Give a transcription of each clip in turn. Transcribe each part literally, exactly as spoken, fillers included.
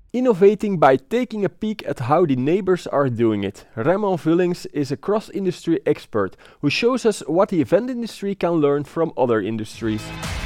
Innovating by taking a peek at how the neighbors are doing it. Ramon Vullings is a cross-industry expert who shows us what the event industry can learn from other industries.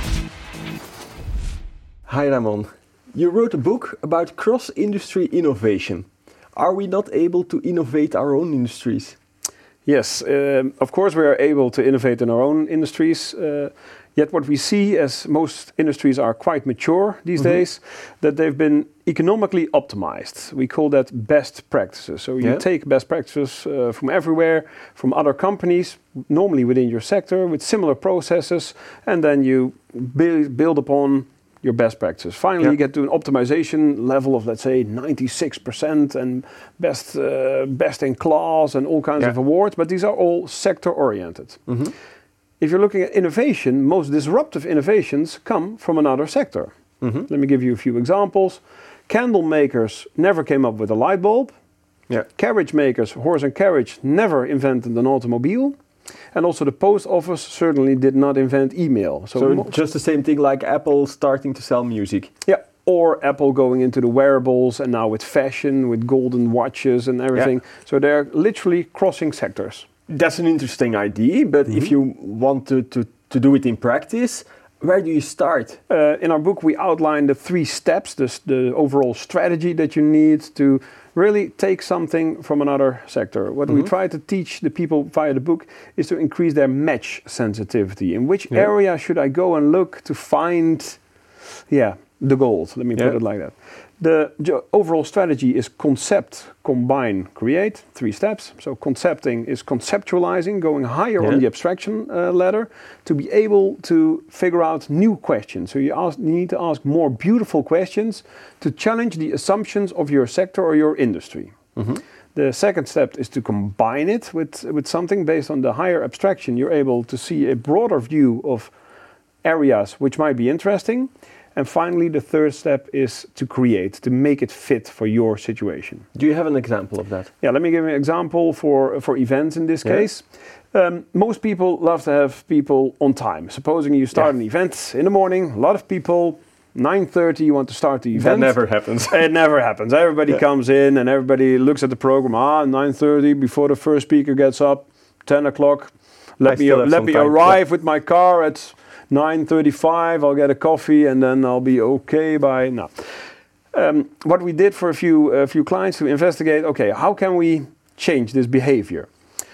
Hi Ramon, you wrote a book about cross-industry innovation. Are we not able to innovate our own industries? Yes, um, of course we are able to innovate in our own industries. Uh, Yet what we see, as most industries are quite mature these mm-hmm. days, that they've been economically optimized. We call that best practices. So you yeah. take best practices uh, from everywhere, from other companies, normally within your sector, with similar processes, and then you build, build upon your best practices. Finally, yeah. you get to an optimization level of, let's say, ninety-six percent and best, uh, best in class and all kinds yeah. of awards, but these are all sector-oriented. Mm-hmm. If you're looking at innovation, most disruptive innovations come from another sector. Mm-hmm. Let me give you a few examples. Candle makers never came up with a light bulb. Yeah. Carriage makers, horse and carriage, never invented an automobile. And also the post office certainly did not invent email. So, so just the same thing like Apple starting to sell music. Yeah. Or Apple going into the wearables, and now with fashion, with golden watches and everything. Yeah. So they're literally crossing sectors. That's an interesting idea, but mm-hmm. if you want to, to, to do it in practice, where do you start? Uh, in our book, we outline the three steps, the, the overall strategy that you need to really take something from another sector. What mm-hmm. we try to teach the people via the book is to increase their match sensitivity. In which yeah. area should I go and look to find, yeah, the gold? Let me yeah. put it like that. The jo- overall strategy is concept, combine, create, three steps. So concepting is conceptualizing, going higher yeah. on the abstraction uh, ladder to be able to figure out new questions. So you, ask, you need to ask more beautiful questions to challenge the assumptions of your sector or your industry. Mm-hmm. The second step is to combine it with, with something based on the higher abstraction. You're able to see a broader view of areas which might be interesting. And finally, the third step is to create, to make it fit for your situation. Do you have an example of that? Yeah, let me give you an example for, for events in this yeah. case. Um, most people love to have people on time. Supposing you start yeah. an event in the morning, a lot of people, nine thirty you want to start the event. That never happens. It never happens. Everybody yeah. comes in and everybody looks at the program. Ah, nine thirty, before the first speaker gets up, ten o'clock. Let I me, uh, let me arrive yeah. with my car at nine thirty-five, I'll get a coffee and then I'll be okay by now. Um, what we did for a few a few clients to investigate, okay, how can we change this behavior?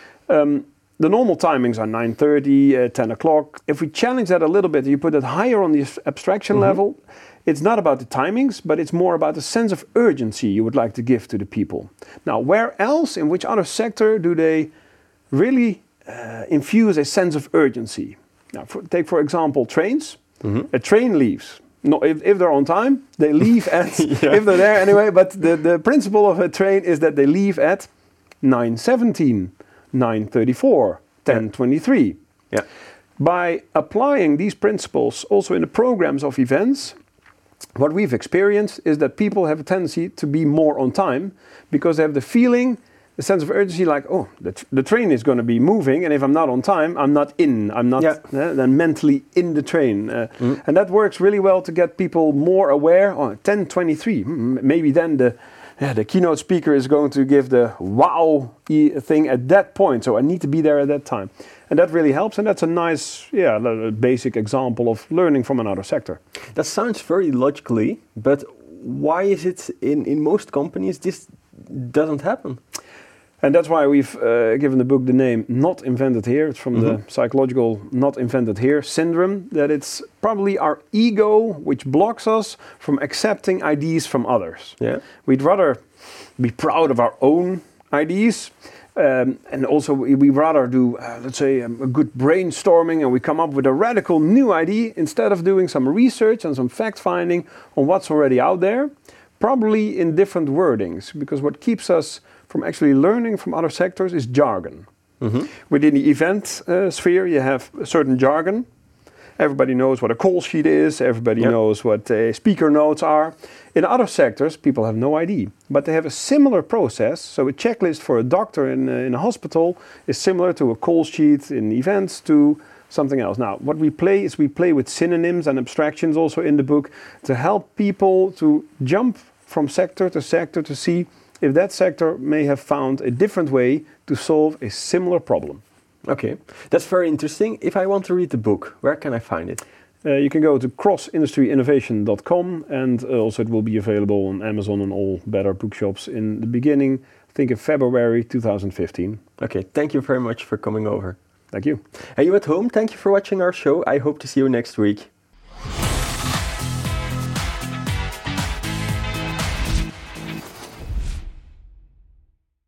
Um, the normal timings are nine thirty, uh, ten o'clock. If we challenge that a little bit, you put it higher on the abstraction mm-hmm. level, it's not about the timings, but it's more about the sense of urgency you would like to give to the people. Now, where else, in which other sector do they really uh, infuse a sense of urgency? Now, for, take for example trains. Mm-hmm. A train leaves. No, if, if they're on time, they leave at, yeah. if they're there anyway, but the, the principle of a train is that they leave at nine seventeen, nine thirty-four, ten twenty-three. Yeah. By applying these principles also in the programs of events, what we've experienced is that people have a tendency to be more on time because they have the feeling, the sense of urgency, like, oh, the, t- the train is going to be moving, and if I'm not on time, I'm not in, I'm not yeah. uh, then mentally in the train. Uh, mm. And that works really well to get people more aware. Oh, ten twenty-three, mm, maybe then the yeah, the keynote speaker is going to give the wow thing at that point, so I need to be there at that time. And that really helps, and that's a nice, yeah, basic example of learning from another sector. That sounds very logically, but why is it in, in most companies this doesn't happen? And that's why we've uh, given the book the name Not Invented Here. It's from mm-hmm. the psychological Not Invented Here syndrome, that it's probably our ego which blocks us from accepting ideas from others. Yeah. We'd rather be proud of our own ideas, um, and also we, we rather do, uh, let's say, um, a good brainstorming, and we come up with a radical new idea instead of doing some research and some fact-finding on what's already out there, probably in different wordings, because what keeps us from actually learning from other sectors is jargon. Mm-hmm. Within the event uh, sphere, you have a certain jargon. Everybody knows what a call sheet is. Everybody yep. knows what uh, speaker notes are. In other sectors, people have no idea. But they have a similar process. So a checklist for a doctor in, uh, in a hospital is similar to a call sheet in events to something else. Now, what we play is we play with synonyms and abstractions also in the book to help people to jump from sector to sector to see if that sector may have found a different way to solve a similar problem. Okay, that's very interesting. If I want to read the book, where can I find it? Uh, you can go to cross industry innovation dot com, and uh, also it will be available on Amazon and all better bookshops in the beginning, I think in February two thousand fifteen. Okay, thank you very much for coming over. Thank you. And you at home, thank you for watching our show. I hope to see you next week.